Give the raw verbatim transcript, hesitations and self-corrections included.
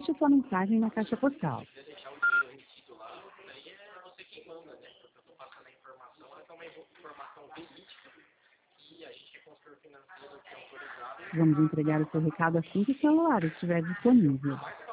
Deixe sua mensagem na caixa postal. Vamos entregar o seu recado assim que o celular estiver disponível.